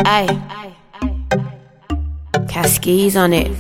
Aye. Cascades on it.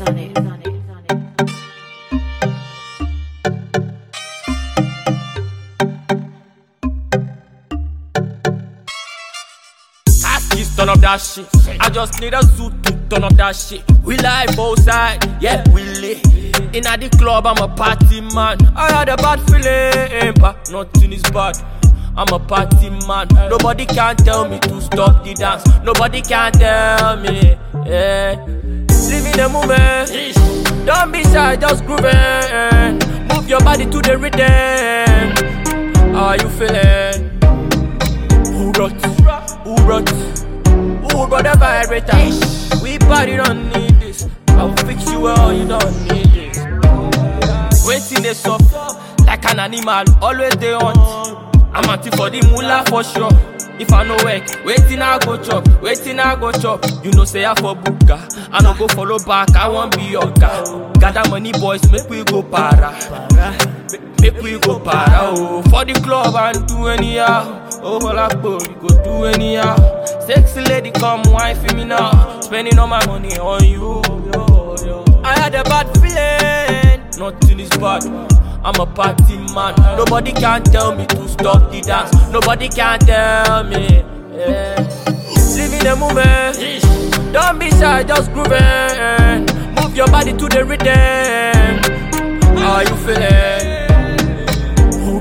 Cascades turn up that shit. I just need a suit to turn up that shit. We live outside, yeah, we lit. Inna the club, I'm a party man. I had a bad feeling, but nothing is bad. I'm a party man. Nobody can tell me to stop the dance. Nobody can tell me, yeah. Live in the moment. Don't be shy, just groove it. Move your body to the rhythm. How are you feeling? Who brought the vibrator? We party don't need this. I'll fix you well, you don't need this. Waiting they soft like an animal, always they hunt. I'm anti for the moolah for sure. If I no work, waiting I go chop, You know say I for buka, I no go follow back, I won't be your guy. Gather money boys, make we go para. Make we go para, oh. For the club and do anyhow. Oh, hola, we go do anyhow. Sexy lady, come wine for me now. Spending all my money on you. I had a bad feeling, nothing is bad. I'm a party man. Nobody can tell me to stop the dance. Nobody can tell me, yeah. Live in the moment. Don't be shy, just groove it. Move your body to the rhythm. How are you feeling? Who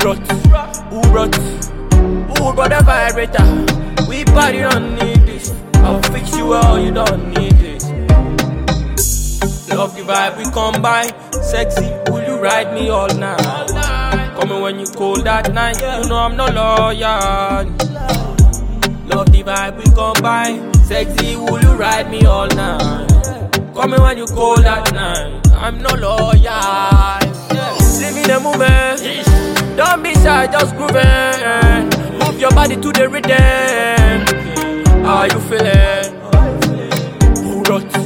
brought the vibrator? We party don't need this. I'll fix you well, you don't need this. Love the vibe we combine. Sexy, will you ride me all night? Call me when you cold that night. You know I'm no loyal. Love the vibe we combine. Sexy, will you ride me all night? Call me when you cold that night. I'm no loyal. Yeah. Live in the moment. Don't be shy, just groove it. Move your body to the rhythm. How are you feeling? Who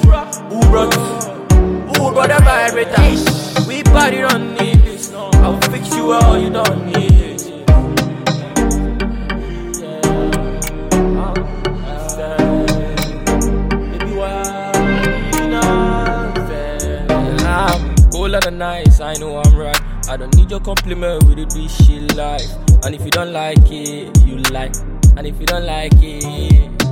brought the vibrator? We party don't need this. I'll fix you well, you don't need it. Baby, why not? I'm cool and nice, I know I'm right. I don't need your compliment with this shit life. And if you don't like it, you like. And if you don't like it,